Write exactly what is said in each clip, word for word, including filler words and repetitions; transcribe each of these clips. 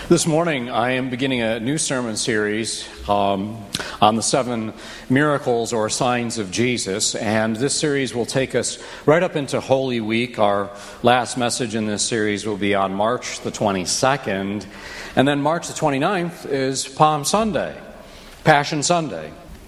This morning, I am beginning a new sermon series um, on the seven miracles or signs of Jesus, and this series will take us right up into Holy Week. Our last message in this series will be on March the twenty-second, and then March the twenty-ninth is Palm Sunday, Passion Sunday.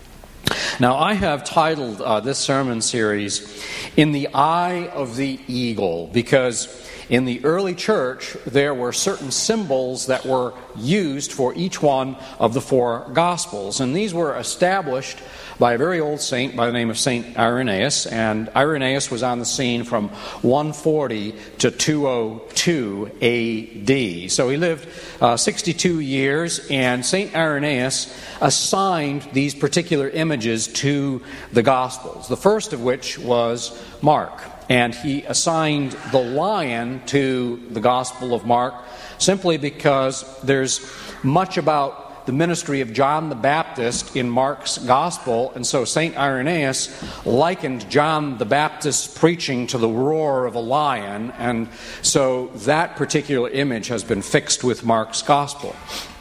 Now, I have titled uh, this sermon series, In the Eye of the Eagle, because in the early church, there were certain symbols that were used for each one of the four Gospels. And these were established by a very old saint by the name of Saint Irenaeus. And Irenaeus was on the scene from one forty to two oh two A D. So he lived uh, sixty-two years, and Saint Irenaeus assigned these particular images to the Gospels. The first of which was Mark. And he assigned the lion to the Gospel of Mark simply because there's much about the ministry of John the Baptist in Mark's Gospel, and so Saint Irenaeus likened John the Baptist's preaching to the roar of a lion, and so that particular image has been fixed with Mark's Gospel.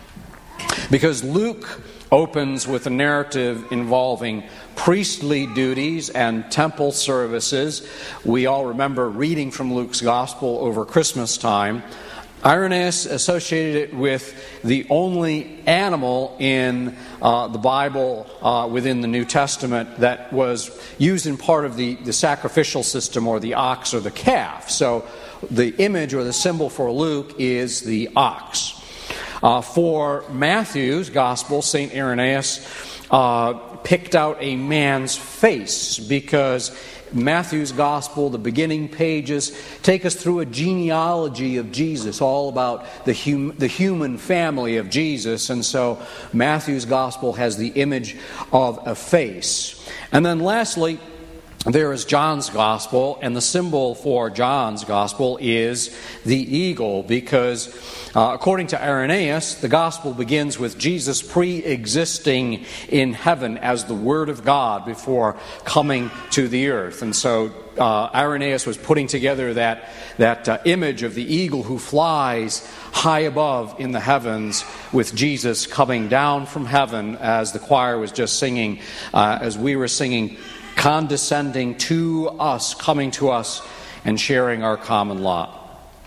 Because Luke opens with a narrative involving priestly duties and temple services. We all remember reading from Luke's Gospel over Christmas time. Irenaeus associated it with the only animal in uh, the Bible uh, within the New Testament that was used in part of the, the sacrificial system, or the ox or the calf. So the image or the symbol for Luke is the ox. Uh, for Matthew's Gospel, Saint Irenaeus uh, picked out a man's face, because Matthew's Gospel, the beginning pages, take us through a genealogy of Jesus, all about the, hum- the human family of Jesus. And so Matthew's Gospel has the image of a face. And then lastly, there is John's Gospel, and the symbol for John's Gospel is the eagle, because uh, according to Irenaeus, the Gospel begins with Jesus pre-existing in heaven as the Word of God before coming to the earth. And so uh, Irenaeus was putting together that, that uh, image of the eagle who flies high above in the heavens, with Jesus coming down from heaven, as the choir was just singing, uh, as we were singing, condescending to us, coming to us, and sharing our common lot.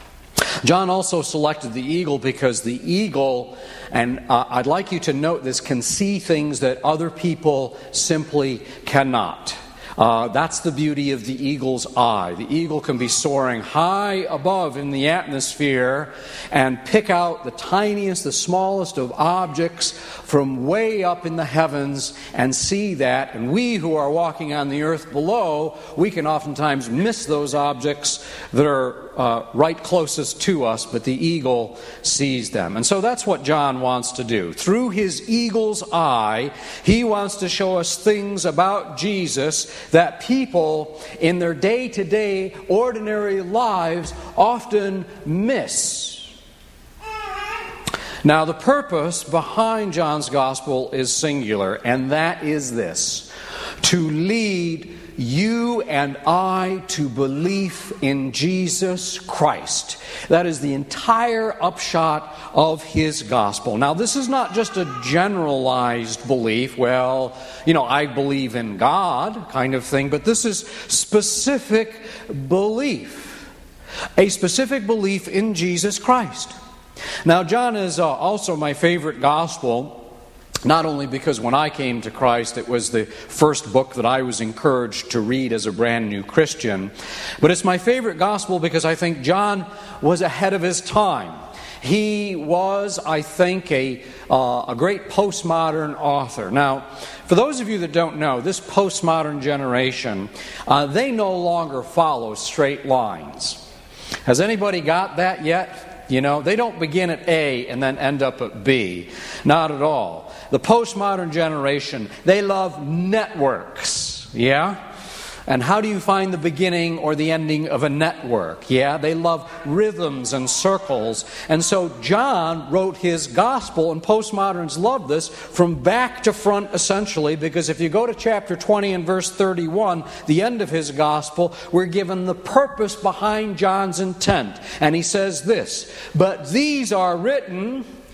John also selected the eagle because the eagle, and uh, I'd like you to note this, can see things that other people simply cannot. Uh, that's the beauty of the eagle's eye. The eagle can be soaring high above in the atmosphere and pick out the tiniest, the smallest of objects from way up in the heavens and see that. And we who are walking on the earth below, we can oftentimes miss those objects that are uh, right closest to us, but the eagle sees them. And so that's what John wants to do. Through his eagle's eye, he wants to show us things about Jesus that people in their day-to-day ordinary lives often miss. Now, the purpose behind John's Gospel is singular, and that is this: to lead you and I to belief in Jesus Christ. That is the entire upshot of his gospel. Now, this is not just a generalized belief, well, you know, I believe in God kind of thing, but this is specific belief. A specific belief in Jesus Christ. Now, John is uh, also my favorite gospel, not only because when I came to Christ, it was the first book that I was encouraged to read as a brand new Christian, but it's my favorite gospel because I think John was ahead of his time. He was, I think, a, uh, a great postmodern author. Now, for those of you that don't know, this postmodern generation, uh, they no longer follow straight lines. Has anybody got that yet? You know, they don't begin at A and then end up at B. Not at all. The postmodern generation, they love networks. Yeah? And how do you find the beginning or the ending of a network? Yeah, they love rhythms and circles. And so John wrote his gospel, and postmoderns love this, from back to front essentially, because if you go to chapter twenty and verse thirty-one, the end of his gospel, we're given the purpose behind John's intent. And he says this, "But these are written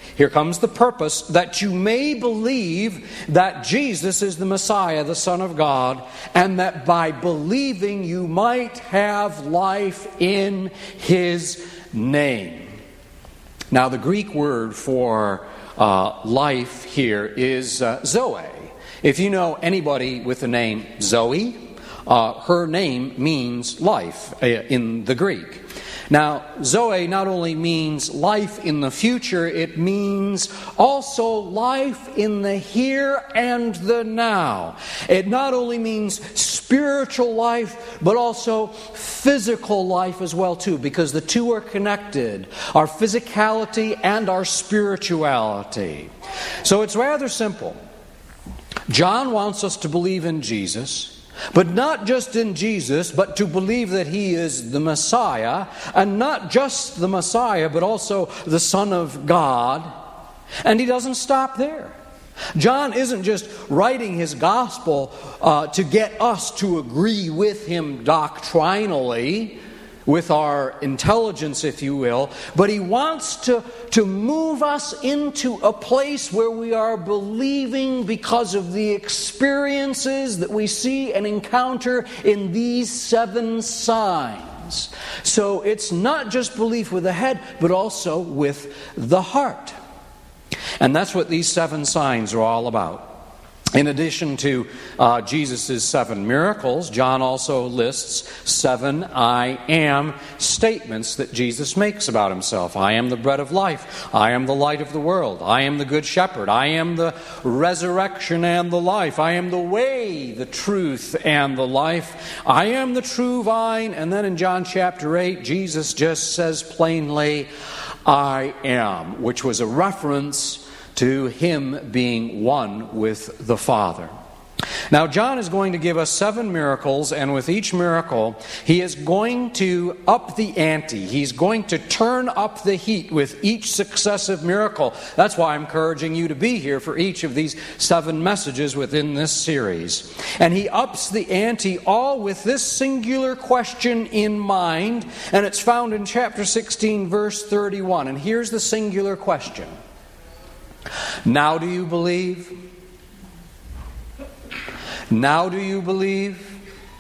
Here comes the purpose, that you may believe that Jesus is the Messiah, the Son of God, and that by believing you might have life in His name. Now, the Greek word for uh, life here is uh, Zoe. If you know anybody with the name Zoe, uh, her name means life uh, in the Greek. Now, Zoe not only means life in the future, it means also life in the here and the now. It not only means spiritual life, but also physical life as well too, because the two are connected, our physicality and our spirituality. So it's rather simple. John wants us to believe in Jesus, but not just in Jesus, but to believe that He is the Messiah, and not just the Messiah, but also the Son of God. And he doesn't stop there. John isn't just writing his gospel uh, to get us to agree with him doctrinally, with our intelligence, if you will, but he wants to, to move us into a place where we are believing because of the experiences that we see and encounter in these seven signs. So it's not just belief with the head, but also with the heart. And that's what these seven signs are all about. In addition to uh, Jesus' seven miracles, John also lists seven I am statements that Jesus makes about himself. I am the bread of life. I am the light of the world. I am the good shepherd. I am the resurrection and the life. I am the way, the truth, and the life. I am the true vine. And then in John chapter eight, Jesus just says plainly, I am, which was a reference to Him being one with the Father. Now, John is going to give us seven miracles, and with each miracle, he is going to up the ante. He's going to turn up the heat with each successive miracle. That's why I'm encouraging you to be here for each of these seven messages within this series. And he ups the ante all with this singular question in mind, and it's found in chapter sixteen, verse thirty-one. And here's the singular question. Now do you believe? Now do you believe?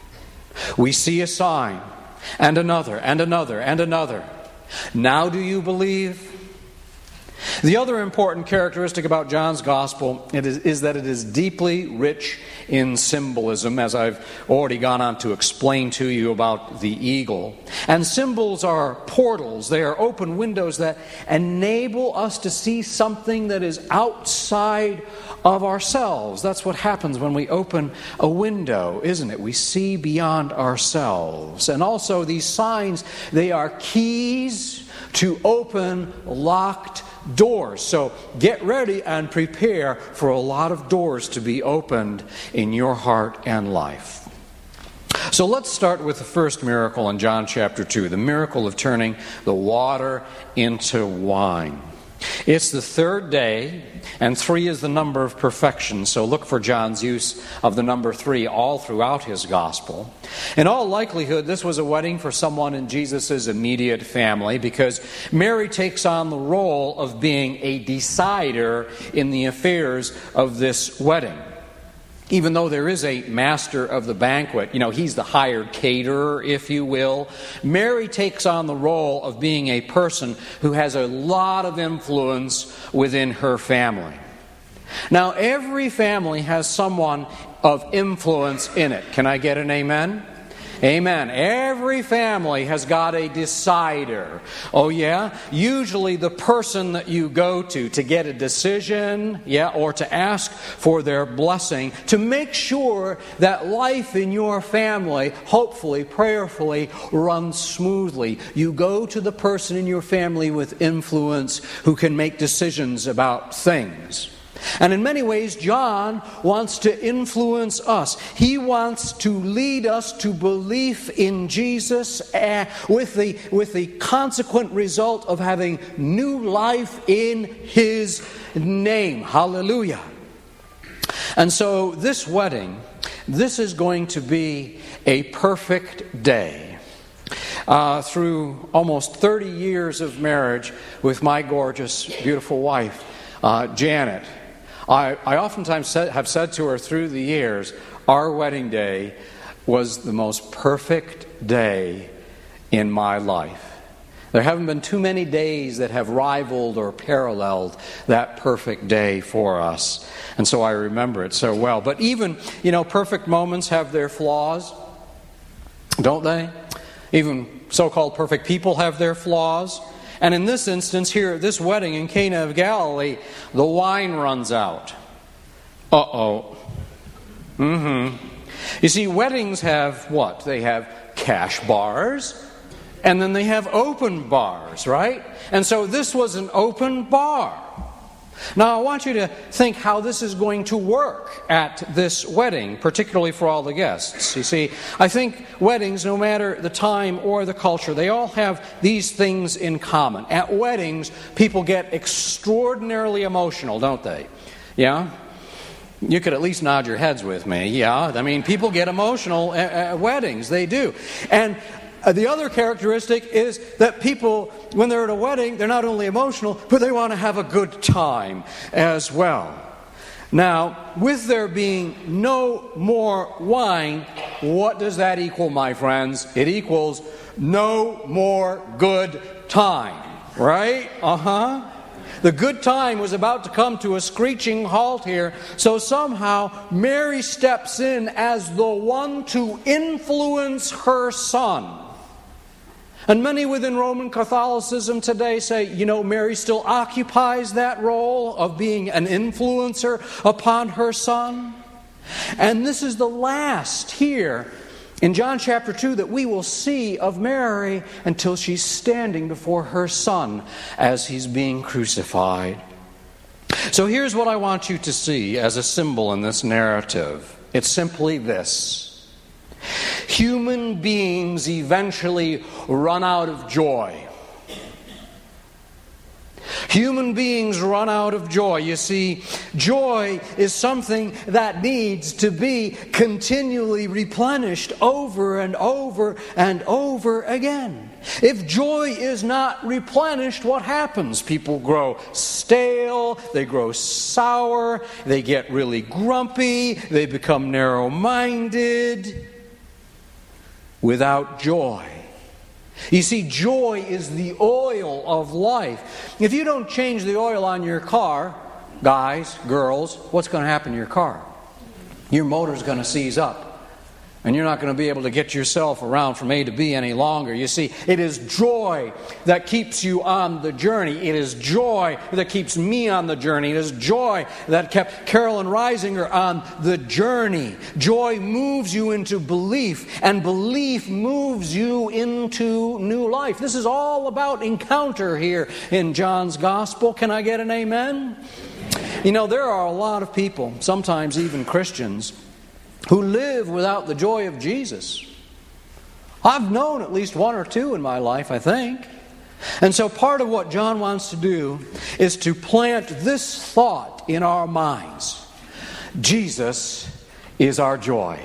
We see a sign, and another, and another, and another. Now do you believe? The other important characteristic about John's Gospel it is, is that it is deeply rich in symbolism, as I've already gone on to explain to you about the eagle. And symbols are portals. They are open windows that enable us to see something that is outside of ourselves. That's what happens when we open a window, isn't it? We see beyond ourselves. And also these signs, they are keys to open locked doors. So get ready and prepare for a lot of doors to be opened in your heart and life. So let's start with the first miracle in John chapter two, the miracle of turning the water into wine. It's the third day, and three is the number of perfection. So look for John's use of the number three all throughout his gospel. In all likelihood, this was a wedding for someone in Jesus' immediate family, because Mary takes on the role of being a decider in the affairs of this wedding. Even though there is a master of the banquet, you know, he's the hired caterer, if you will, Mary takes on the role of being a person who has a lot of influence within her family. Now, every family has someone of influence in it. Can I get an amen? Amen. Every family has got a decider. Oh yeah? Usually the person that you go to to get a decision, yeah, or to ask for their blessing, to make sure that life in your family, hopefully, prayerfully, runs smoothly. You go to the person in your family with influence who can make decisions about things. And in many ways, John wants to influence us. He wants to lead us to belief in Jesus uh, with the, with the consequent result of having new life in His name. Hallelujah. And so this wedding, this is going to be a perfect day. uh, through almost thirty years of marriage with my gorgeous, beautiful wife, uh, Janet. I, I oftentimes said, have said to her through the years, our wedding day was the most perfect day in my life. There haven't been too many days that have rivaled or paralleled that perfect day for us. And so I remember it so well. But even, you know, perfect moments have their flaws, don't they? Even so-called perfect people have their flaws. And in this instance here at this wedding in Cana of Galilee, the wine runs out. Uh-oh. Mm-hmm. You see, weddings have what? They have cash bars. And then they have open bars, right? And so this was an open bar. Now I want you to think how this is going to work at this wedding, particularly for all the guests. You see, I think weddings, no matter the time or the culture, they all have these things in common. At weddings, people get extraordinarily emotional, don't they? Yeah? You could at least nod your heads with me. Yeah, I mean, people get emotional at, at weddings. They do. And Uh, the other characteristic is that people, when they're at a wedding, they're not only emotional, but they want to have a good time as well. Now, with there being no more wine, what does that equal, my friends? It equals no more good time, right? Uh-huh. The good time was about to come to a screeching halt here, so somehow Mary steps in as the one to influence her son. And many within Roman Catholicism today say, you know, Mary still occupies that role of being an influencer upon her son. And this is the last here in John chapter two that we will see of Mary until she's standing before her son as he's being crucified. So here's what I want you to see as a symbol in this narrative. It's simply this. Human beings eventually run out of joy. Human beings run out of joy. You see, joy is something that needs to be continually replenished over and over and over again. If joy is not replenished, what happens? People grow stale, they grow sour, they get really grumpy, they become narrow-minded. Without joy. You see, joy is the oil of life. If you don't change the oil on your car, guys, girls, what's going to happen to your car? Your motor's going to seize up. And you're not going to be able to get yourself around from A to B any longer. You see, it is joy that keeps you on the journey. It is joy that keeps me on the journey. It is joy that kept Carolyn Reisinger on the journey. Joy moves you into belief, and belief moves you into new life. This is all about encounter here in John's Gospel. Can I get an amen? You know, there are a lot of people, sometimes even Christians, who live without the joy of Jesus. I've known at least one or two in my life, I think. And so part of what John wants to do is to plant this thought in our minds. Jesus is our joy.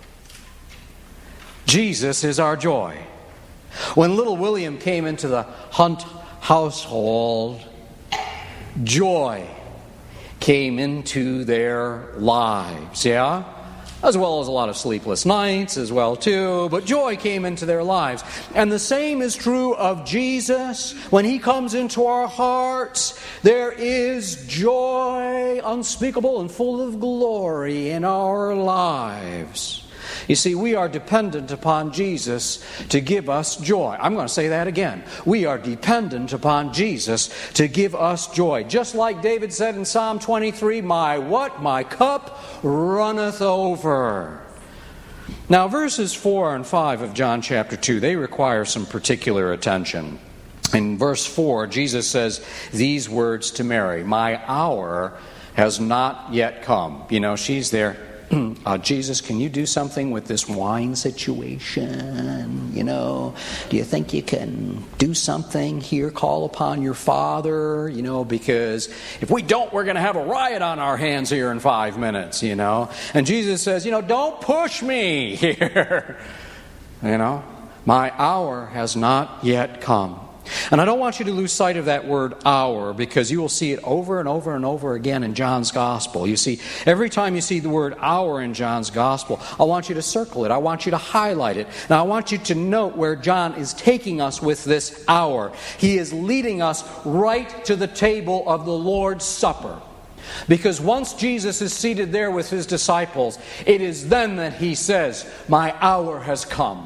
Jesus is our joy. When little William came into the Hunt household, joy came into their lives, yeah? As well as a lot of sleepless nights as well too, but joy came into their lives. And the same is true of Jesus. When He comes into our hearts, there is joy unspeakable and full of glory in our lives. You see, we are dependent upon Jesus to give us joy. I'm going to say that again. We are dependent upon Jesus to give us joy. Just like David said in Psalm twenty-three, my what? My cup runneth over. Now, verses four and five of John chapter two, they require some particular attention. In verse four, Jesus says these words to Mary, my hour has not yet come. You know, she's there. Uh, Jesus, can you do something with this wine situation? You know, do you think you can do something here? Call upon your Father, you know, because if we don't, we're going to have a riot on our hands here in five minutes, you know. And Jesus says, you know, don't push me here. You know, My hour has not yet come. And I don't want you to lose sight of that word hour, because you will see it over and over and over again in John's Gospel. You see, every time you see the word hour in John's Gospel, I want you to circle it. I want you to highlight it. Now I want you to note where John is taking us with this hour. He is leading us right to the table of the Lord's Supper. Because once Jesus is seated there with his disciples, it is then that he says, my hour has come.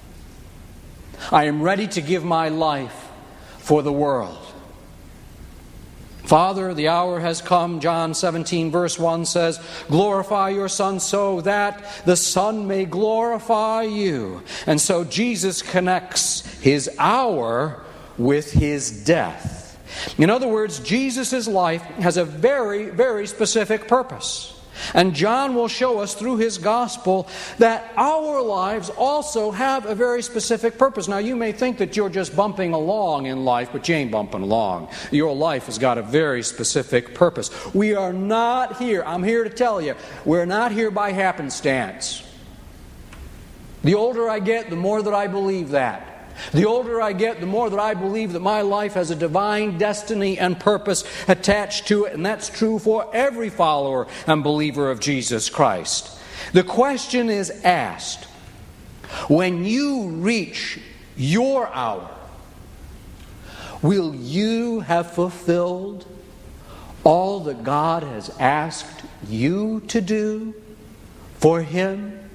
I am ready to give my life for the world. Father, the hour has come. John seventeen verse one says, glorify your Son so that the Son may glorify you. And so Jesus connects his hour with his death. In other words, Jesus' life has a very, very specific purpose. And John will show us through his gospel that our lives also have a very specific purpose. Now, you may think that you're just bumping along in life, but you ain't bumping along. Your life has got a very specific purpose. We are not here, I'm here to tell you, we're not here by happenstance. The older I get, the more that I believe that. The older I get, the more that I believe that my life has a divine destiny and purpose attached to it, and that's true for every follower and believer of Jesus Christ. The question is asked, when you reach your hour, will you have fulfilled all that God has asked you to do for Him,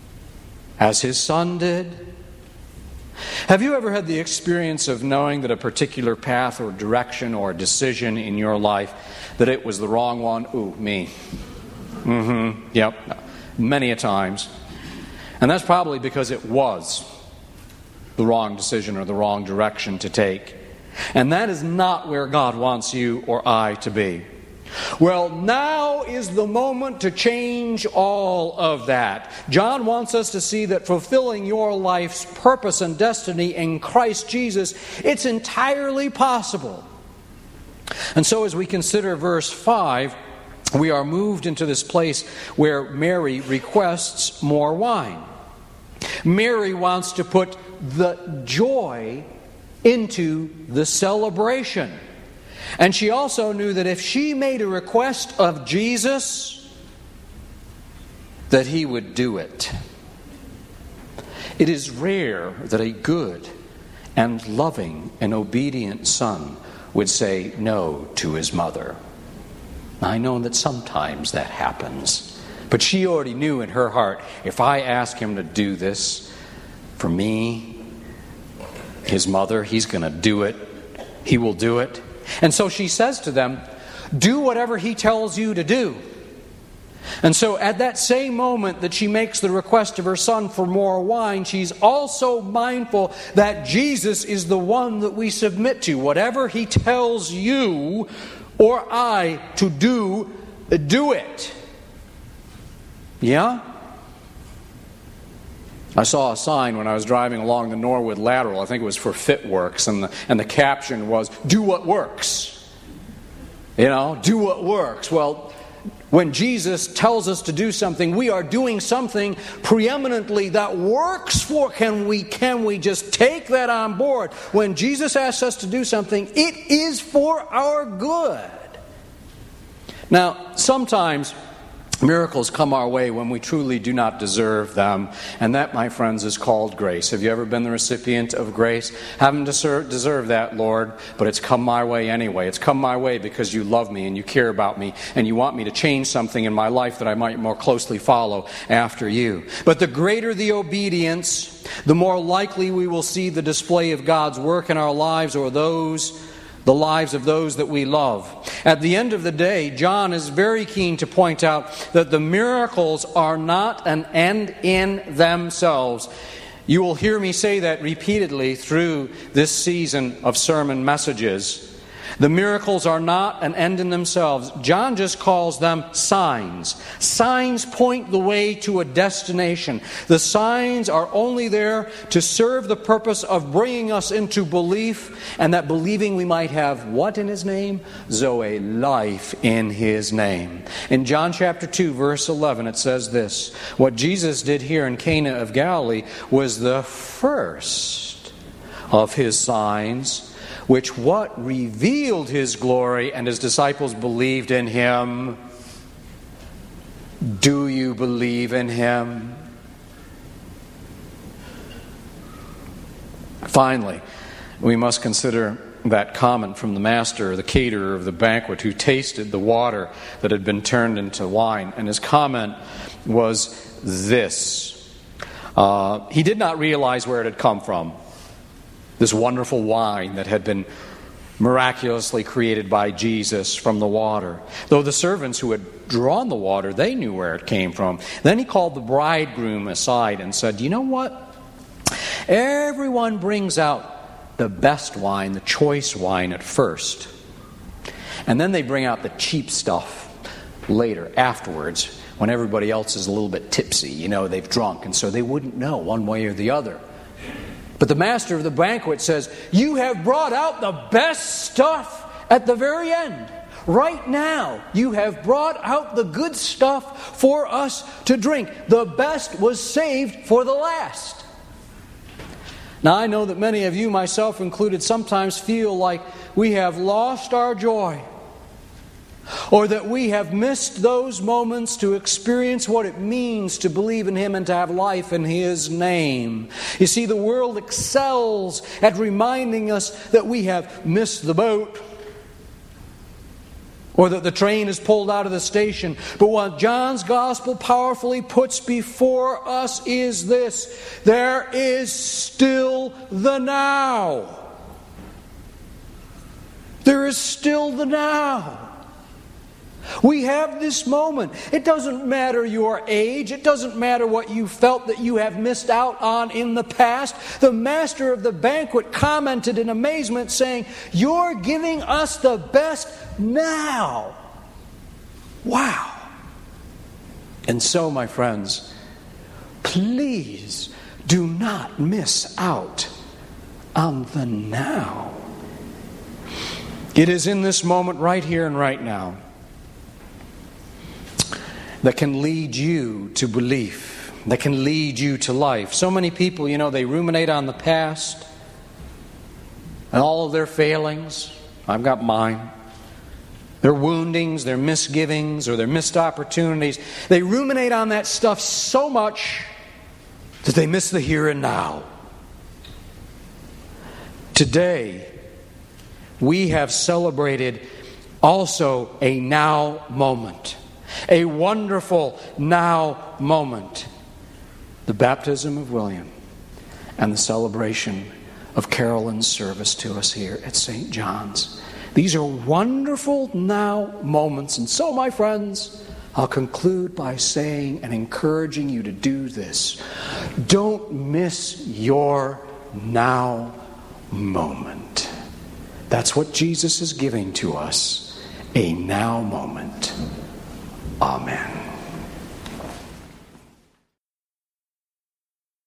as His Son did? Have you ever had the experience of knowing that a particular path or direction or decision in your life, that it was the wrong one? Ooh, me. Mm-hmm. Yep. Many a times. And that's probably because it was the wrong decision or the wrong direction to take. And that is not where God wants you or I to be. Well, now is the moment to change all of that. John wants us to see that fulfilling your life's purpose and destiny in Christ Jesus, it's entirely possible. And so as we consider verse five, we are moved into this place where Mary requests more wine. Mary wants to put the joy into the celebration. And she also knew that if she made a request of Jesus, that He would do it. It is rare that a good and loving and obedient son would say no to his mother. I know that sometimes that happens. But she already knew in her heart, if I ask Him to do this for me, his mother, He's going to do it. He will do it. And so she says to them, do whatever He tells you to do. And so at that same moment that she makes the request of her son for more wine, she's also mindful that Jesus is the one that we submit to. Whatever He tells you or I to do, do it. Yeah? I saw a sign when I was driving along the Norwood Lateral. I think it was for FitWorks, and the, and the caption was, do what works. You know, do what works. Well, when Jesus tells us to do something, we are doing something preeminently that works for, can we, can we just take that on board? When Jesus asks us to do something, it is for our good. Now, sometimes miracles come our way when we truly do not deserve them. And that, my friends, is called grace. Have you ever been the recipient of grace? Haven't deserved deserve that, Lord, but it's come my way anyway. It's come my way because you love me and you care about me and you want me to change something in my life that I might more closely follow after you. But the greater the obedience, the more likely we will see the display of God's work in our lives or those the lives of those that we love. At the end of the day, John is very keen to point out that the miracles are not an end in themselves. You will hear me say that repeatedly through this season of sermon messages. The miracles are not an end in themselves. John just calls them signs. Signs point the way to a destination. The signs are only there to serve the purpose of bringing us into belief, and that believing we might have what in His name? Zoe, life in His name. In John chapter two, verse eleven, it says this: what Jesus did here in Cana of Galilee was the first of His signs, which what revealed His glory, and His disciples believed in Him. Do you believe in Him? Finally, we must consider that comment from the master, the caterer of the banquet, who tasted the water that had been turned into wine. And his comment was this. Uh, he did not realize where it had come from. This wonderful wine that had been miraculously created by Jesus from the water. Though the servants who had drawn the water, they knew where it came from. Then he called the bridegroom aside and said, "You know what? Everyone brings out the best wine, the choice wine at first. And then they bring out the cheap stuff later, afterwards, when everybody else is a little bit tipsy. You know, they've drunk, and so they wouldn't know one way or the other. But the master of the banquet says, you have brought out the best stuff at the very end. Right now, you have brought out the good stuff for us to drink. The best was saved for the last." Now, I know that many of you, myself included, sometimes feel like we have lost our joy, or that we have missed those moments to experience what it means to believe in Him and to have life in His name. You see, the world excels at reminding us that we have missed the boat, or that the train is pulled out of the station. But what John's Gospel powerfully puts before us is this: there is still the now. There is still the now. We have this moment. It doesn't matter your age. It doesn't matter what you felt that you have missed out on in the past. The master of the banquet commented in amazement, saying, "You're giving us the best now." Wow. And so, my friends, please do not miss out on the now. It is in this moment right here and right now that can lead you to belief, that can lead you to life. So many people, you know, they ruminate on the past and all of their failings. I've got mine. Their woundings, their misgivings, or their missed opportunities. They ruminate on that stuff so much that they miss the here and now. Today, we have celebrated also a now moment. A wonderful now moment. The baptism of William and the celebration of Carolyn's service to us here at Saint John's. These are wonderful now moments. And so, my friends, I'll conclude by saying and encouraging you to do this. Don't miss your now moment. That's what Jesus is giving to us. A now moment. Amen.